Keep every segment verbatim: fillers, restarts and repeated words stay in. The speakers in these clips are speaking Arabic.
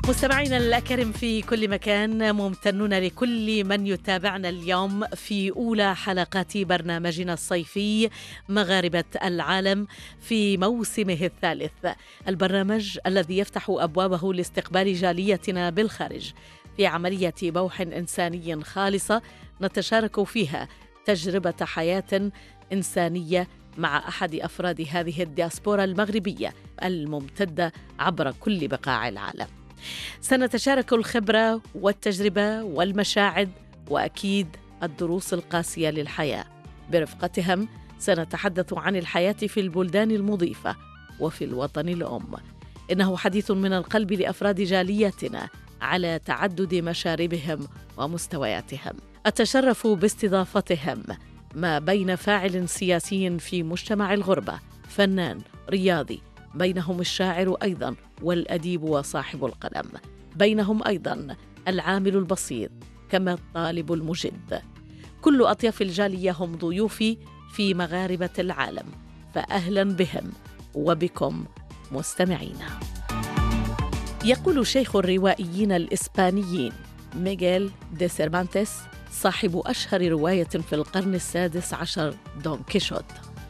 مستمعينا الأكارم في كل مكان، ممتنون لكل من يتابعنا اليوم في أولى حلقات برنامجنا الصيفي مغاربة العالم في موسمه الثالث، البرنامج الذي يفتح أبوابه لاستقبال جاليتنا بالخارج في عملية بوح إنساني خالصة نتشارك فيها تجربة حياة إنسانية مع أحد أفراد هذه الدياسبورا المغربية الممتدة عبر كل بقاع العالم. سنتشارك الخبرة والتجربة والمشاعر وأكيد الدروس القاسية للحياة. برفقتهم سنتحدث عن الحياة في البلدان المضيفة وفي الوطن الأم. إنه حديث من القلب لأفراد جاليتنا على تعدد مشاربهم ومستوياتهم. أتشرف باستضافتهم ما بين فاعل سياسي في مجتمع الغربة، فنان رياضي، بينهم الشاعر أيضاً والأديب وصاحب القلم، بينهم أيضاً العامل البسيط كما الطالب المجد. كل أطياف الجالية هم ضيوفي في مغاربة العالم، فأهلاً بهم وبكم مستمعينا. يقول شيخ الروائيين الإسبانيين ميغيل دي سيرفانتس صاحب أشهر رواية في القرن السادس عشر دون كيشوت: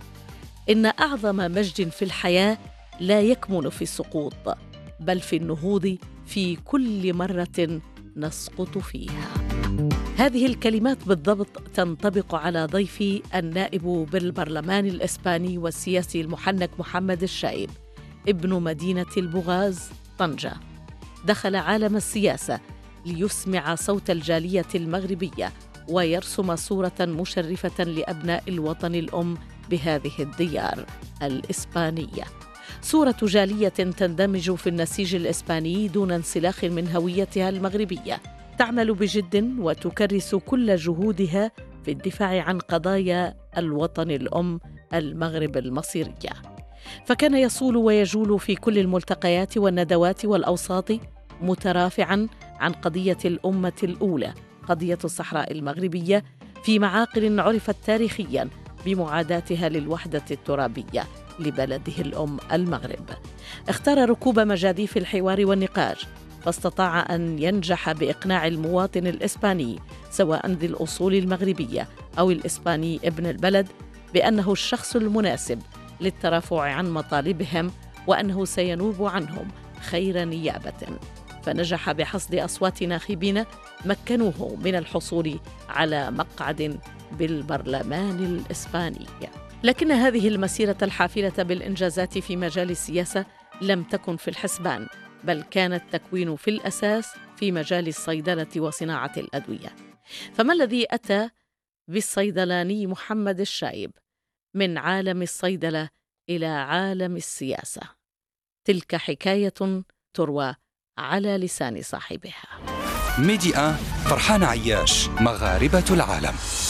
إن أعظم مجد في الحياة لا يكمن في السقوط، بل في النهوض في كل مرة نسقط فيها. هذه الكلمات بالضبط تنطبق على ضيفي النائب بالبرلمان الإسباني والسياسي المحنك محمد الشايب، ابن مدينة البغاز طنجة. دخل عالم السياسة ليسمع صوت الجالية المغربية ويرسم صورة مشرفة لأبناء الوطن الأم بهذه الديار الإسبانية، صورة جالية تندمج في النسيج الإسباني دون انسلاخ من هويتها المغربية، تعمل بجد وتكرس كل جهودها في الدفاع عن قضايا الوطن الأم المغرب المصيرية. فكان يصول ويجول في كل الملتقيات والندوات والأوساط مترافعاً عن قضية الأمة الأولى، قضية الصحراء المغربية، في معاقل عرفت تاريخياً بمعاداتها للوحدة الترابية لبلده الأم المغرب. اختار ركوب مجاديف الحوار والنقاش، فاستطاع أن ينجح بإقناع المواطن الإسباني سواء ذي الأصول المغربية أو الإسباني ابن البلد بأنه الشخص المناسب للترافع عن مطالبهم وأنه سينوب عنهم خير نيابة. فنجح بحصد أصوات ناخبين مكنوه من الحصول على مقعد بالبرلمان الإسباني. لكن هذه المسيرة الحافلة بالإنجازات في مجال السياسة لم تكن في الحسبان، بل كان التكوين في الأساس في مجال الصيدلة وصناعة الأدوية. فما الذي أتى بالصيدلاني محمد الشايب من عالم الصيدلة إلى عالم السياسة؟ تلك حكاية تروى على لسان صاحبها. ميديا فرحان عياش، مغاربة العالم.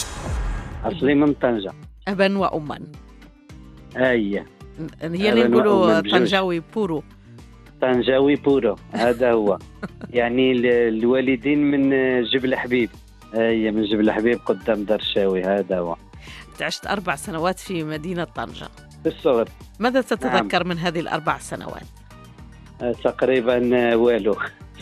أصلي من طنجة، أبا وأما. أيه هي اللي نقولوا طنجاوي بورو. طنجاوي بورو هذا هو. يعني الوالدين من جبل حبيب. أيه من جبل حبيب قدام دار الشاوي، هذا هو. عشت أربع سنوات في مدينة طنجة في الصغر. ماذا تتذكر نعم. من هذه الأربع سنوات؟ تقريبا والو.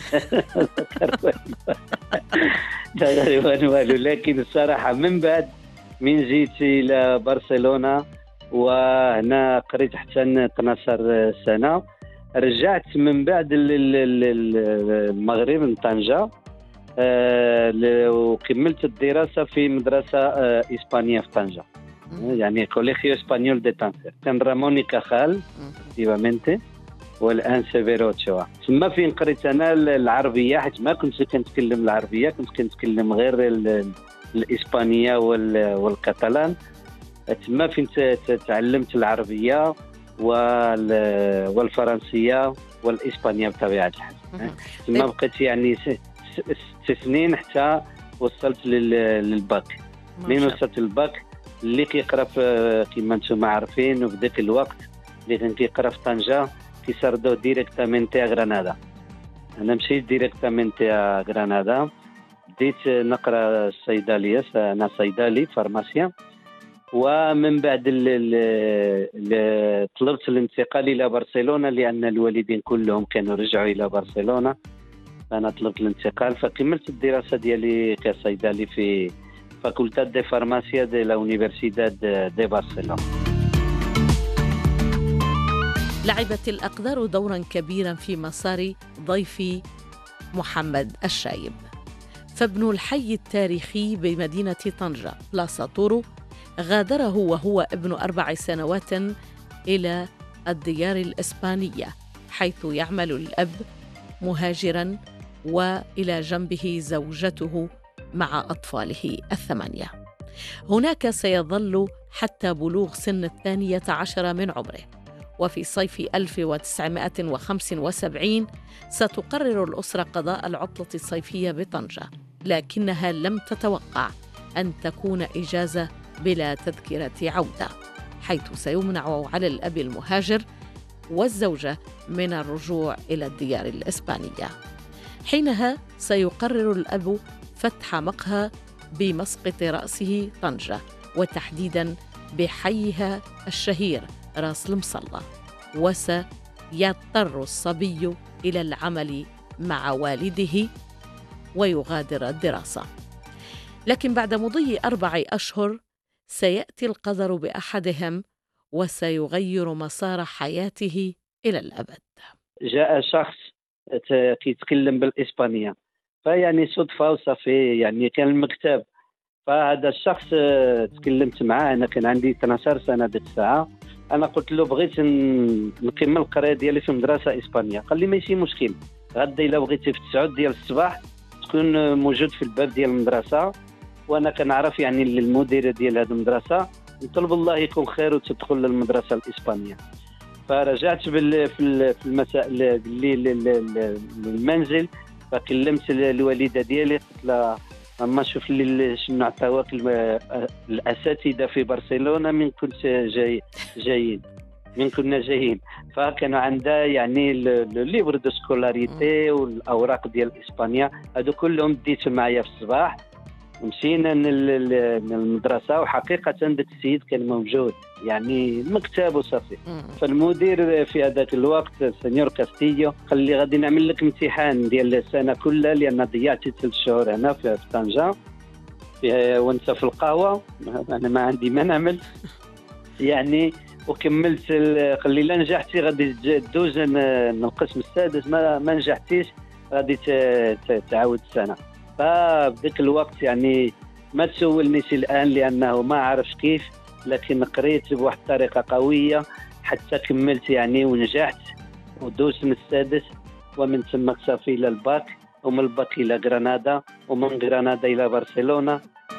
تقريبا والو، لكن الصراحة من بعد من جيت إلى برشلونة وهنا قريت حتى اثنا عشر سنة، رجعت من بعد المغرب من طنجة وكملت الدراسة في مدرسة إسبانية في طنجة، يعني كوليجيو اسبانيول دي طنجة. كان رامون y Cajal اكتيفامنتي، والان سيفيرو تشوا. تما فين قريت انا العربيه، حيت ما كنت كنتكلم العربيه، كنت كنتكلم غير الاسبانيه والكاتالان. تما فين تعلمت العربيه والفرنسيه والاسبانيه بطبيعه الحال. تما بقيت يعني ست سنين حتى وصلت للباك. من وصلت للباك اللي كيقرا كما انتم عارفين، وفي ذاك الوقت اللي كان كيقرا في طنجه كيسردوه ديريكتامنتي غرناطه. انا مشيت ديريكتامنتي غرناطه، بديت نقرا الصيدليه، انا صيدلي فارماسيان. ومن بعد ال ال طلبت الانتقال الى برشلونه، لان الوالدين كلهم كانوا رجعوا الى برشلونه انا طلبت الانتقال، فكملت الدراسه ديالي كصيدلي في فاكولتاد دي فارماسيا دي لا اونيفرسيداد دي برشلونه. لعبت الأقدار دورا كبيرا في مسار ضيفي محمد الشايب، فابن الحي التاريخي بمدينة طنجة بلاصة طورو غادره وهو ابن أربع سنوات إلى الديار الإسبانية، حيث يعمل الأب مهاجراً وإلى جنبه زوجته مع أطفاله الثمانية. هناك سيظل حتى بلوغ سن الثانية عشر من عمره. وفي صيف ألف وتسعمائة وخمسة وسبعين ستقرر الأسرة قضاء العطلة الصيفية بطنجة، لكنها لم تتوقع أن تكون إجازة بلا تذكرة عودة، حيث سيمنع على الأب المهاجر والزوجة من الرجوع إلى الديار الإسبانية. حينها سيقرر الأب فتح مقهى بمسقط رأسه طنجة، وتحديداً بحيها الشهير راس المصلى، وسيضطر الصبي إلى العمل مع والده ويغادر الدراسة. لكن بعد مضي أربع أشهر سيأتي القدر بأحدهم وسيغير مسار حياته إلى الأبد. جاء شخص يتكلم بالإسبانية، فيعني صدفة وصافي، يعني كان المكتب، فهذا الشخص تكلمت معاه. أنا كان عندي اثنا عشر سنة ديك الساعة. أنا قلت له بغيت نكمل القراية ديالي في مدرسة إسبانية. قال لي ماشي مشكل، غدا إلا بغيتي في التسعود ديال الصباح تكون موجود في الباب ديال المدرسة، وأنا كنعرف يعني المديرة ديال هذه المدرسة، نطلب الله يكون خير وتدخل للمدرسة الإسبانية. فرجعت في المساء بالليل للمنزل، فكلمت الوالدة ديالي، قلت لها اما شوف لي شنو عطاوك الاساتذه في برشلونه من كنت جاي جايين من كنا جايين. فكانوا عندها يعني الليبر دو سكولاريتي والاوراق ديال اسبانيا، هادو كلهم ديتهم معايا في الصباح ومشينا للمدرسه. وحقيقه ذاك السيد كان موجود، يعني المكتب وصافي. فالمدير في هذاك الوقت سينيور كاستيليو قال لي غادي نعمل لك امتحان ديال السنه كلها، لان ضيعتي ثلاث شهور هنا في طنجه وانت في القهوه، انا ما عندي ما نعمل يعني. وكملت، قال لي لا نجحتي غادي تدوز القسم السادس، ما ما نجحتيش غادي تعاود السنه. فبديك الوقت يعني ما تسولنيش الآن لأنه ما عرفش كيف، لكن قريت بواحد الطريقة قوية حتى كملت يعني ونجحت ودوزت من السادس، ومن ثم صافي إلى الباك، ومن الباك إلى غرناطة، ومن غرناطة إلى برشلونة.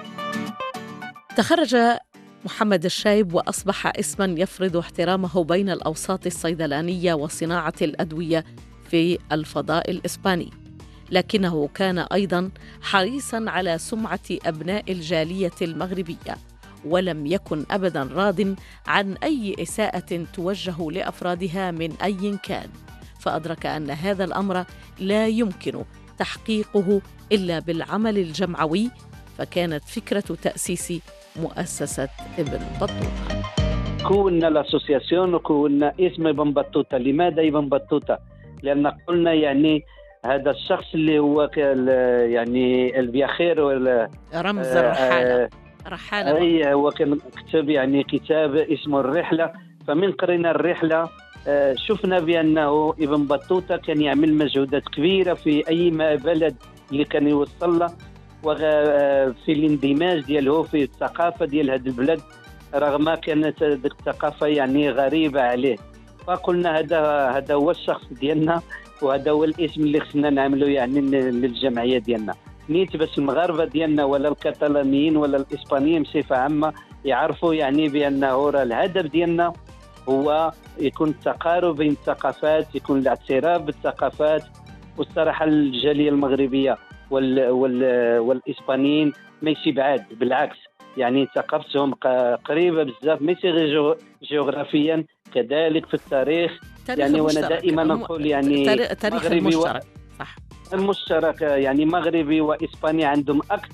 تخرج محمد الشايب وأصبح اسماً يفرض احترامه بين الأوساط الصيدلانية وصناعة الأدوية في الفضاء الإسباني، لكنه كان أيضاً حريصاً على سمعة أبناء الجالية المغربية، ولم يكن أبداً راضٍ عن أي إساءة توجه لأفرادها من أي كان، فأدرك أن هذا الأمر لا يمكن تحقيقه إلا بالعمل الجمعوي، فكانت فكرة تأسيس مؤسسة ابن بطوطة. كونا الأسوسياسيون وكونا اسم ابن بطوطة. لماذا ابن بطوطة؟ لأن قلنا يعني هذا الشخص اللي هو يعني البياخير ولا رمز الرحالة رحالة أي هو كان كتب يعني كتاب اسمه الرحلة. فمن قرينا الرحلة شفنا بأنه ابن بطوطة كان يعمل مجهودات كبيرة في أي بلد اللي كان يوصل له، وفي الاندماج دياله في الثقافة ديال هذا البلد، رغم كانت الثقافة يعني غريبة عليه. فقلنا هذا هذا هو الشخص ديالنا، وهذا هو الاسم اللي خصنا نعمله يعني للجمعيه ديالنا، نيت باش المغاربه ديالنا ولا الكتالانيين ولا الاسبانيين بصفه عامه يعرفوا يعني بانه راه الهدف ديالنا هو يكون التقارب بين الثقافات، يكون الاعتراف بالثقافات. والصراحه الجاليه المغربيه وال وال والاسبانيين ماشي بعاد، بالعكس يعني ثقافتهم قريبه بزاف، ماشي غير جغرافيا كذلك في التاريخ. يعني وانا دائما نقول يعني تاريخ المشترك، صح، المشترك يعني مغربي واسباني عندهم اكثر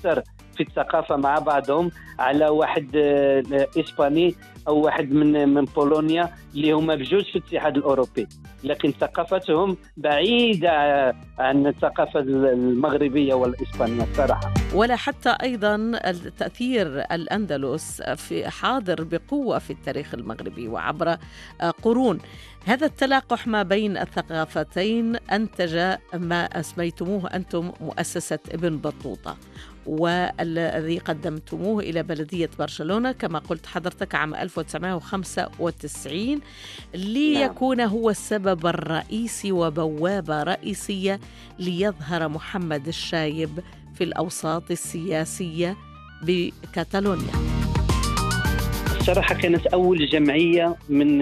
في الثقافة مع بعضهم على واحد إسباني أو واحد من من بولونيا اللي هما بجوز في الاتحاد الأوروبي، لكن ثقافتهم بعيدة عن الثقافة المغربية والإسبانية صراحة. ولا حتى أيضا التأثير الأندلس في حاضر بقوة في التاريخ المغربي وعبر قرون. هذا التلاقح ما بين الثقافتين أنتج ما أسميتموه أنتم مؤسسة ابن بطوطة، والذي قدمتموه إلى بلدية برشلونة كما قلت حضرتك عام ألف وتسعمائة وخمسة وتسعين ليكون هو السبب الرئيسي وبوابة رئيسية ليظهر محمد الشايب في الأوساط السياسية بكاتالونيا. الصراحة كانت أول جمعية من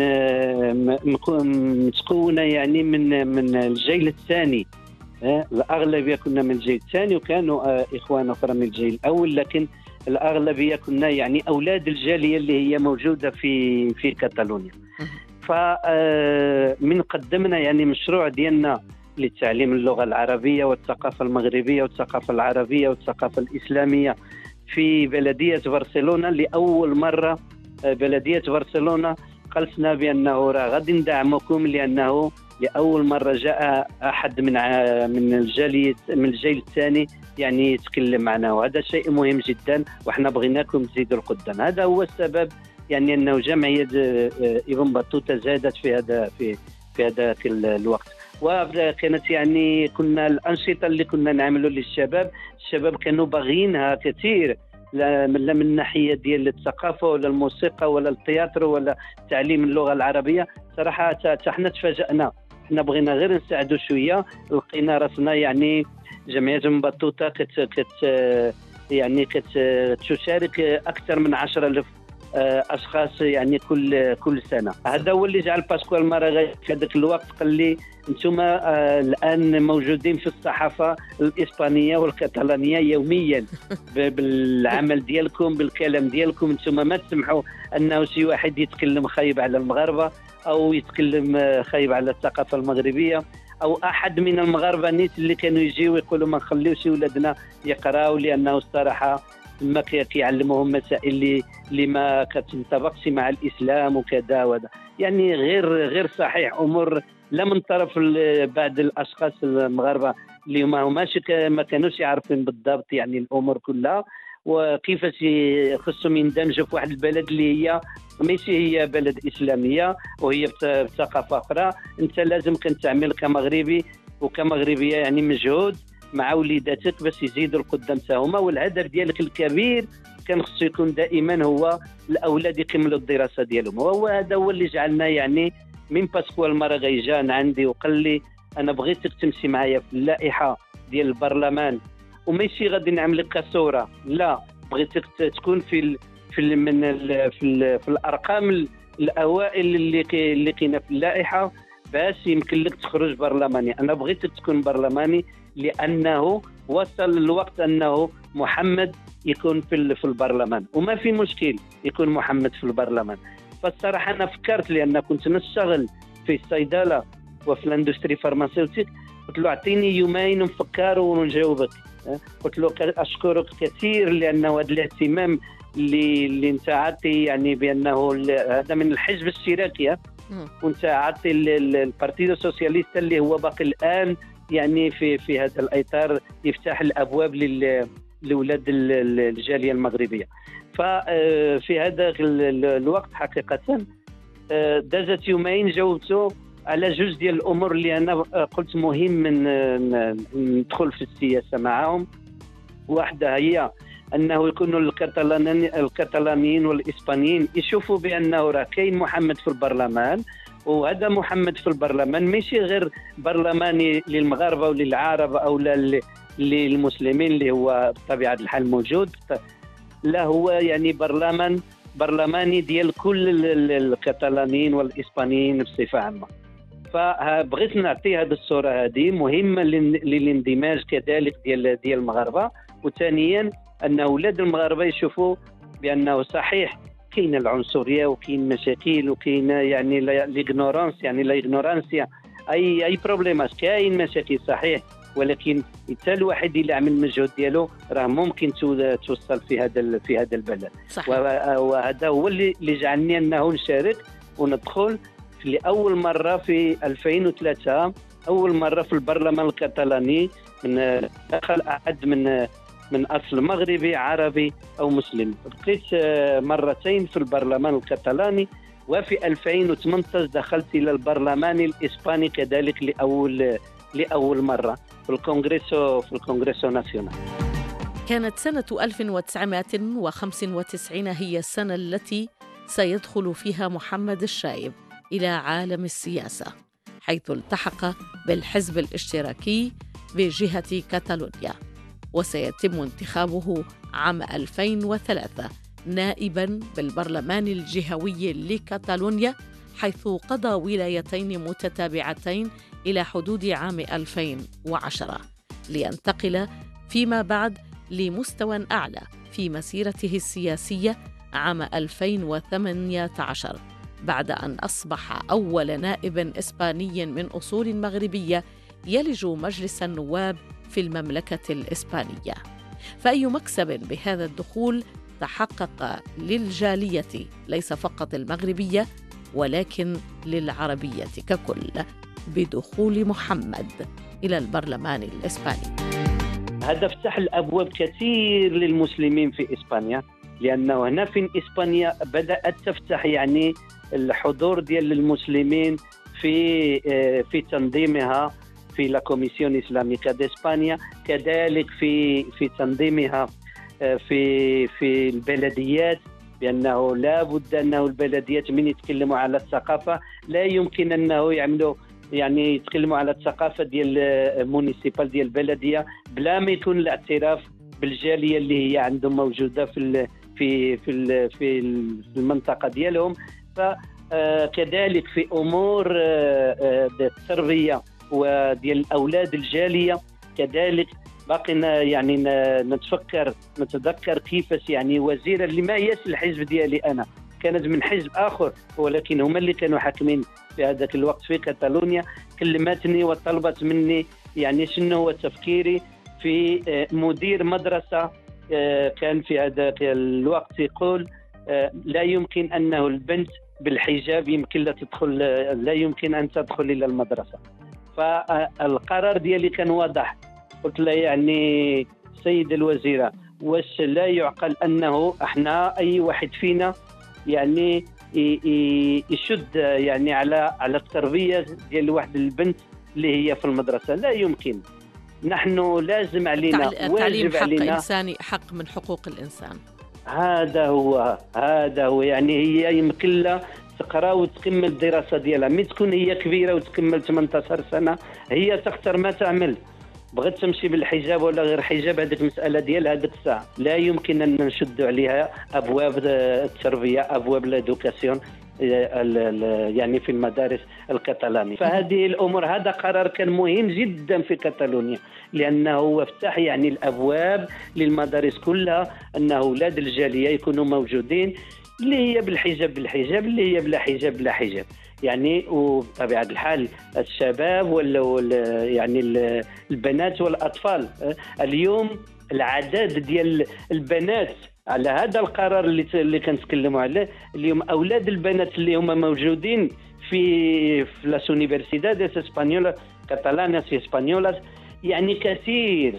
متكونة يعني من من الجيل الثاني، الأغلبية كنا من الجيل الثاني وكانوا إخوان أخرى من الجيل الأول، لكن الأغلبية كنا يعني أولاد الجالية اللي هي موجودة في في كاتالونيا. فمن قدمنا يعني مشروع ديالنا لتعليم اللغة العربية والثقافة المغربية والثقافة العربية والثقافة الإسلامية في بلدية برشلونة. لأول مرة بلدية برشلونة قالتنا بأنه راه غادي ندعمكم، لأنه لأول مرة جاء أحد من من الجالية من الجيل الثاني يعني يتكلم معنا، وهذا شيء مهم جدا وإحنا بغيناكم تزيدوا القدام. هذا هو السبب يعني أنه جمعية ابن بطوطة زادت في هذا في في هذاك الوقت. وكانت يعني كنا الأنشطة اللي كنا نعملوا للشباب، الشباب كانوا باغينها كثير، لا من الناحية ديال الثقافة ولا الموسيقى ولا التياترو ولا تعليم اللغة العربية. صراحة احنا تفاجأنا، احنا بغينا غير نساعدوا شوية، لقينا راسنا يعني جمعية ابن بطوطة كت كت يعني كت تشارك أكثر من عشرة ألف أشخاص يعني كل كل سنة. هذا هو اللي جعل باسكوال ماراغاي في هذاك الوقت قال لي أنتم الآن موجودين في الصحافة الإسبانية والكتالانية يوميا بالعمل ديالكم بالكلام ديالكم، أنتم ما تسمحوا أنه شي واحد يتكلم خايب على المغاربة أو يتكلم خايب على الثقافة المغربية، أو أحد من المغاربة نيت اللي كانوا يجيوا يقولوا ما نخليوش ولادنا يقراوا لأنه الصراحة ما كيعلموهم مسائل اللي اللي ما كتنطبقش مع الإسلام وكذا وهذا، يعني غير غير صحيح. أمور لا من طرف بعض الأشخاص المغاربة اللي ما هماش ما كانوش يعرفين بالضبط يعني الأمور كلها وكيفاش خصهم يندمجوا في واحد البلد اللي هي ماشي هي بلد إسلامية وهي بثقافة أخرى. أنت لازم كنت تعمل كمغربي وكمغربية يعني مجهود مع وليداتك باش يزيدوا القدام تاعهما، والهدف ديالك الكبير كان خصو يكون دائما هو الاولاد يكملوا الدراسه ديالهم. وهو هذا هو اللي جعلنا يعني من باسكوال ماراغاي جا عندي وقال لي انا بغيتك تمشي معايا في اللائحه ديال البرلمان، وماشي غادي نعمل لك كصوره، لا بغيتك تكون في ال في ال من ال في, ال في الارقام الاوائل اللي كي اللي كاينه في اللائحه باش يمكن لك تخرج برلماني. انا بغيتك تكون برلماني لأنه وصل الوقت أنه محمد يكون في في البرلمان، وما في مشكل يكون محمد في البرلمان. فالصراحة أنا فكرت لأن كنت نشتغل في الصيدلة وفي الاندستري فارماسيوتيك، قلت له أعطيني يومين نفكر ونجاوبك. قلت له أشكرك كثير لأنه هذا الاهتمام اللي اللي أنت عطي يعني بأنه هذا من الحزب الاشتراكي، وأنت عطي البارتيدو سوسياليست اللي هو باقي الآن يعني في في هذا الإطار يفتح الأبواب لأولاد الجالية المغربية. ففي هذا الوقت حقيقة دازت يومين جاوبته على جزء ديال الأمور اللي أنا قلت مهم من ندخل في السياسة معهم. واحدة هي أنه يكونوا الكتالانيين والإسبانيين يشوفوا بأنه راه كاين محمد في البرلمان، وهذا محمد في البرلمان ماشي غير برلماني للمغاربه وللعرب او للمسلمين اللي هو بطبيعه الحال موجود، لا هو يعني برلمان برلماني ديال كل الكتالانيين والاسبانيين بصفه عامه. فبغيت نعطي هذه الصوره هذه مهمه للاندماج كذلك ديال ديال المغاربه. وثانيا ان اولاد المغاربه يشوفوا بانه صحيح كاين العنصريه وكاين مشاكل وكاين يعني ليغنورانس يعني لا اي اي بروبليمات، كاين مشاكل صحيح، ولكن حتى الواحد اللي عمل المجهود ديالو راه ممكن توصل في هذا في هذا البلد. وهذا هو اللي جعلني انه نشارك وندخل لأول مرة في ألفين وثلاثة، أول مرة في البرلمان الكتالاني من دخل أحد من من أصل مغربي عربي أو مسلم. بقيت مرتين في البرلمان الكتالاني، وفي ألفين وثمانية عشر دخلت إلى البرلمان الإسباني كذلك لأول لأول مرة في الكونغريسو في الكونغريسو ناسيونال. كانت سنة ألف وتسعمائة وخمسة وتسعين هي السنة التي سيدخل فيها محمد الشايب إلى عالم السياسة، حيث التحق بالحزب الاشتراكي بجهة كاتالونيا، وسيتم انتخابه عام ألفين وثلاثة نائباً بالبرلمان الجهوي لكاتالونيا، حيث قضى ولايتين متتابعتين إلى حدود عام ألفين وعشرة، لينتقل فيما بعد لمستوى أعلى في مسيرته السياسية عام ألفين وثمانية عشر، بعد أن أصبح أول نائب إسباني من أصول مغربية يلج مجلس النواب في المملكة الإسبانية. فأي مكسب بهذا الدخول تحقق للجالية ليس فقط المغربية ولكن للعربية ككل بدخول محمد إلى البرلمان الإسباني. هذا فتح الأبواب كثير للمسلمين في إسبانيا، لأنه هنا في إسبانيا بدأت تفتح يعني الحضور ديال المسلمين في في تنظيمها في لا كوميسيون إسلاميكا دي إسبانيا، كذلك في في تنظيمها في في البلديات، بأنه لا بد أنه البلديات من يتكلموا على الثقافة لا يمكن أنه يعملوا يعني يتكلموا على الثقافة ديال المونيسيبال ديال البلدية بلا ما يكون الاعتراف بالجالية اللي هي عندهم موجودة في في في في المنطقة ديالهم. فكذلك في أمور التربية وديال أولاد الجالية كذلك باقينا يعني نتفكر نتذكر كيفاش يعني وزيرة اللي ما هيش الحزب ديالي أنا، كانت من حزب آخر ولكن هما اللي كانوا حاكمين في هذاك الوقت في كاتالونيا، كلمتني وطلبت مني يعني شنو هو تفكيري في مدير مدرسة كان في هذاك الوقت يقول لا يمكن أنه البنت بالحجاب يمكن لا تدخل، لا يمكن أن تدخل إلى المدرسة. فالقرار ديالي كان واضح، قلت له يعني سيد الوزيرة واش لا يعقل أنه احنا أي واحد فينا يعني يشد يعني على على التربية ديال واحد البنت اللي هي في المدرسة؟ لا يمكن، نحن لازم علينا واجب حق علينا إنساني، حق من حقوق الإنسان. هذا هو هذا هو يعني هي يمكن لها تقرا وتكمل الدراسة ديالها، مي تكون هي كبيرة وتكمل ثمانية عشر سنة هي تختار ما تعمل، بغيت تمشي بالحجاب ولا غير حجاب هذيك مسألة ديال هذيك الساعة. لا يمكن أن نشد عليها أبواب التربية، أبواب الإدوكاسيون يعني في المدارس الكتالانية. فهذه الأمور هذا قرار كان مهم جدا في كاتالونيا، لأنه افتح يعني الأبواب للمدارس كلها أن أولاد الجالية يكونوا موجودين، اللي هي بالحجاب بالحجاب، اللي هي بلا حجاب بلا حجاب يعني. وبطبيعة الحال الشباب ولا يعني البنات والأطفال، اليوم العدد ديال البنات على هذا القرار اللي اللي كنتكلموا عليه اليوم، أولاد البنات اللي هما موجودين في في لاس يونيفرسيداديس اسبانيولا كاتالانياس اسبانيولاس يعني كثير.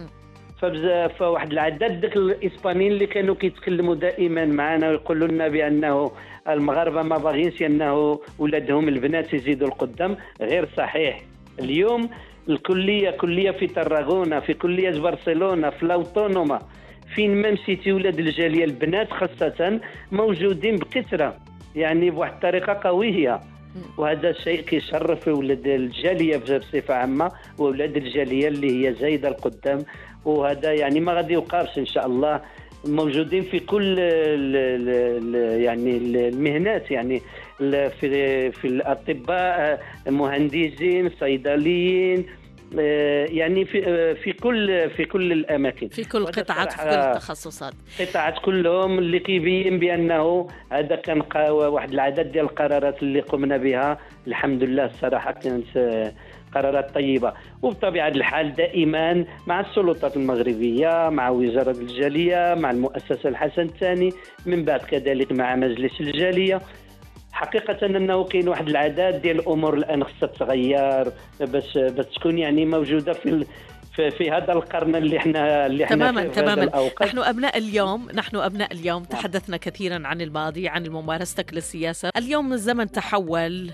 فبزاف واحد العدد داك الاسبانيين اللي كانوا كيتكلموا دائما معنا ويقولوا لنا بانه المغاربه ما باغيينش انه ولادهم البنات يزيدوا القدام، غير صحيح. اليوم الكليه كليه في طراغونه، في كليه برشلونه، في الاوتونوما، فين ما مشيتي ولاد الجاليه البنات خاصه موجودين بكثره يعني بواحد الطريقه قويه، وهذا الشيء كيشرف ولاد الجاليه بصفه عامه واولاد الجاليه اللي هي زايده القدام. وهذا يعني ما غادي يوقفش ان شاء الله، موجودين في كل ال ال يعني المهنات يعني في في الاطباء، مهندسين، صيدليين، يعني في في كل في كل الاماكن، في كل قطاعات، في كل التخصصات، قطاعات كلهم، اللي كيبين بانه هذا كان واحد العدد ديال القرارات اللي قمنا بها الحمد لله. الصراحه كانت قرارات طيبه، وبطبيعه الحال دائما مع السلطات المغربيه، مع وزاره الجاليه، مع المؤسسه الحسن الثاني، من بعد كذلك مع مجلس الجاليه. حقيقة أنه كاين واحد العدد ديال الأمور الآن خصها تغير باش باش تكون يعني موجودة في في, في هذا القرن اللي احنا اللي احنا تماما في تماما. نحن أبناء اليوم، نحن أبناء اليوم تحدثنا كثيرا عن الماضي، عن ممارستك للسياسة. اليوم الزمن تحول،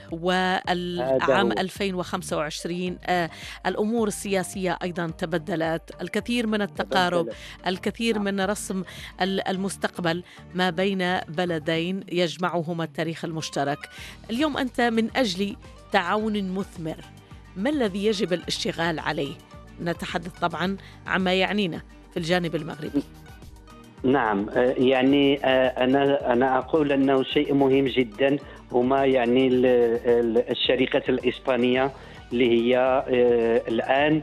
والعام ألفين وخمسة وعشرين آه الأمور السياسية أيضا تبدلت، الكثير من التقارب، الكثير من رسم المستقبل ما بين بلدين يجمعهما التاريخ المشترك. اليوم أنت من أجل تعاون مثمر، ما الذي يجب الاشتغال عليه؟ نتحدث طبعا عما يعنينا في الجانب المغربي. نعم، يعني أنا أنا أقول أنه شيء مهم جدا هما يعني الشركات الإسبانية اللي هي الآن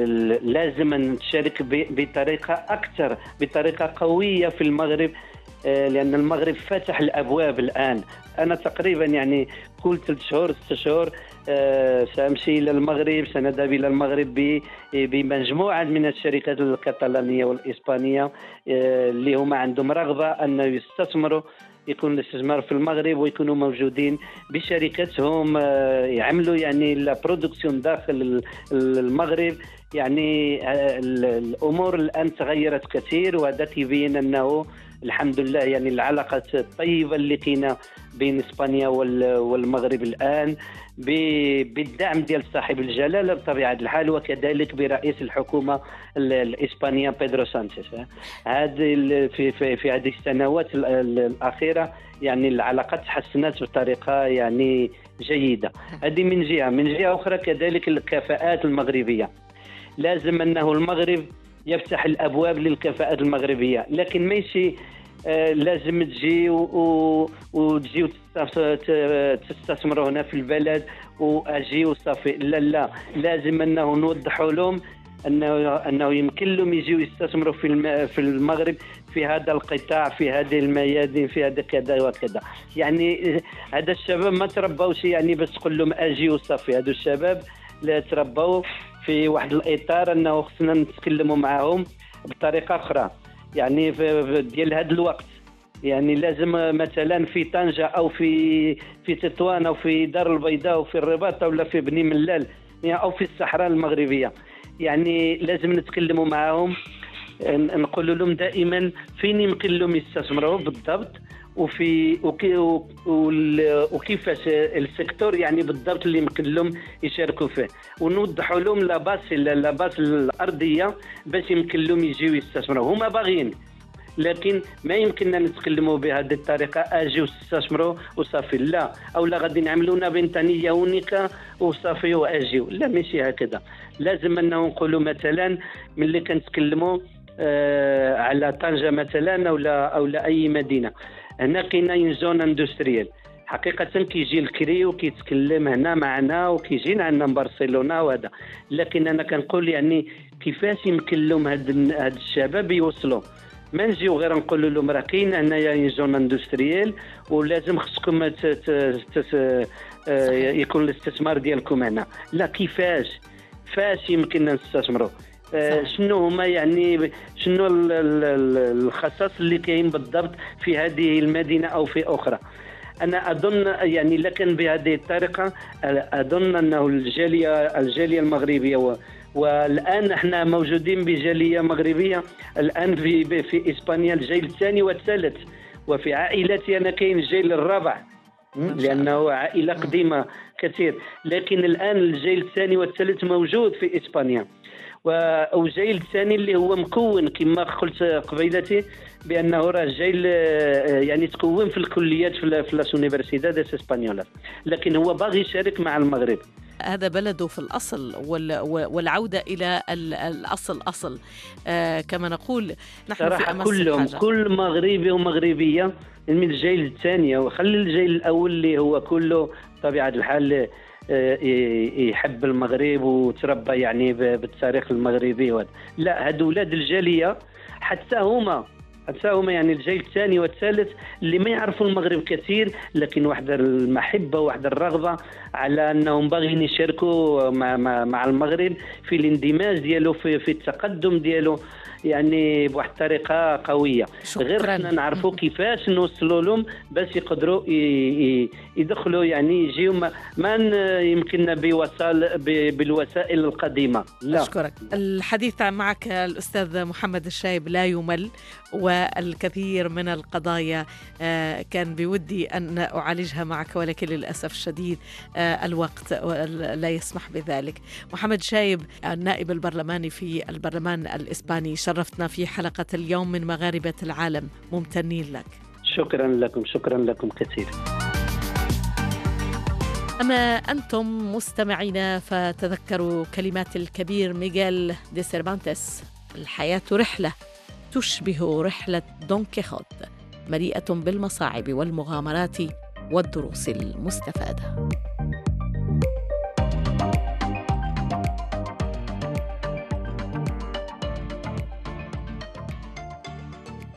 لازم أن تشارك بطريقة أكثر، بطريقة قوية في المغرب، لأن المغرب فتح الأبواب الآن. أنا تقريبا يعني كل ثلاث شهور ست شهور سأمشي إلى المغرب، سنذهب إلى المغرب بمجموعة من الشركات الكتالانية والإسبانية اللي هم عندهم رغبة أن يستثمروا، يكون الاستثمار في المغرب ويكونوا موجودين بشركاتهم، يعملوا يعني البرودكسيون داخل المغرب. يعني الأمور الآن تغيرت كثير، وهذا يبين أنه الحمد لله يعني العلاقات الطيبة اللي كاينة بين إسبانيا والمغرب الآن بالدعم ديال صاحب الجلالة بطبيعة الحال، وكذلك برئيس الحكومة الإسبانية بيدرو سانشيز. هذه في في في هذه السنوات الأخيرة يعني العلاقات تحسنت بطريقة يعني جيدة. هذه من جهة. من جهة أخرى كذلك الكفاءات المغربية، لازم أنه المغرب يفتح الأبواب للكفاءات المغربية، لكن ماشي آه لازم تجي وتجي تستثمروا هنا في البلد وأجي وصافي. لا لا، لازم أنه نوضحوا لهم أنه أنه يمكن لهم يجيوا يستثمروا في في المغرب في هذا القطاع، في هذه الميادين، في هذا كذا وكذا. يعني هذا الشباب ما تربوش يعني بس تقول لهم أجي وصافي. هذا الشباب لا تربوا في واحد الإطار أنه خصنا نتكلموا معهم بطريقة أخرى، يعني في ديال هذا الوقت. يعني لازم مثلا في طنجة أو في في تطوان أو في دار البيضاء أو في الرباط أو في بني ملال أو في الصحراء المغربية، يعني لازم نتكلموا معهم، نقول لهم دائما فين يمكن لهم يستثمروا بالضبط، وفي وكيفاش السيكتور يعني بالضبط اللي يمكن لهم يشاركوا فيه، ونوضحوا لهم لاباس لاباس الارضيه باش يمكن لهم يجيو يستثمروا. هما باغيين، لكن ما يمكننا نتكلموا بهذه الطريقه اجيو استثمروا وصافي. لا، او لا غادي نعملونا بنتانيه اونيكا وصافي واجيو. لا، ماشي هكذا. لازم انه نقولوا مثلا ملي كنتكلموا آه على طنجه مثلا او لا او لا اي مدينه، هنا كاينه زون اندستريال. حقيقه كيجي الكري وكيتكلم هنا معنا وكيجينا عندنا من برشلونه وهذا، لكن انا كنقول يعني كيفاش يمكن لهم هاد هاد الشباب يوصلوا. ما نجيو غير نقولوا لهم راه كاين هنايا زون اندستريال ولازم خصكم يكون الاستثمار ديالكم هنا. لا، كيفاش فاش يمكننا نستثمروا؟ شنو هما يعني شنو الخصائص اللي كاين بالضبط في هذه المدينه او في اخرى؟ انا اظن يعني لكن بهذه الطريقه اظن انه الجاليه الجاليه المغربيه، والان احنا موجودين بجاليه مغربيه الان في في اسبانيا الجيل الثاني والثالث، وفي عائلتي انا كاين الجيل الرابع لانه عائله قديمه كثير، لكن الان الجيل الثاني والثالث موجود في اسبانيا. والجيل الثاني اللي هو مكون كما قلت قبيلتي بانه راه جيل يعني تكون في الكليات في لاس يونيفرسيداديس اسبانيولاس، لكن هو باغي يشارك مع المغرب. هذا بلده في الأصل، والعودة إلى الأصل أصل آه كما نقول نحن في أمس كلهم الحاجة. كل مغربي ومغربية من الجيل الثاني، وخلي الجيل الأول اللي هو كله طبيعة الحال يحب المغرب وتربى يعني بالتاريخ المغربي. لا، هادو ولاد الجاليه حتى هما حتى هما يعني الجيل الثاني والثالث اللي ما يعرفوا المغرب كثير، لكن واحد المحبه واحد الرغبه على انهم باغيين يشاركوا مع, مع, مع المغرب في الاندماج ديالو في, في التقدم ديالو يعني بواحد الطريقه قويه. شكراً. غير خصنا نعرفوا كيفاش نوصلوا لهم باش يقدروا يدخلوا يعني يجيو ما, ما يمكننا بوسائل بالوسائل القديمه. لا. أشكرك. الحديث معك الأستاذ محمد الشايب لا يمل، والكثير من القضايا كان بودي أن أعالجها معك، ولكن للأسف الشديد الوقت لا يسمح بذلك. محمد شايب النائب البرلماني في البرلمان الإسباني، شرفتنا في حلقة اليوم من مغاربة العالم، ممتنين لك. شكرا لكم شكرا لكم كثير. أما أنتم مستمعين فتذكروا كلمات الكبير ميغيل دي سيرفانتس: الحياة رحلة تشبه رحلة دون كيخوت، مليئة بالمصاعب والمغامرات والدروس المستفادة.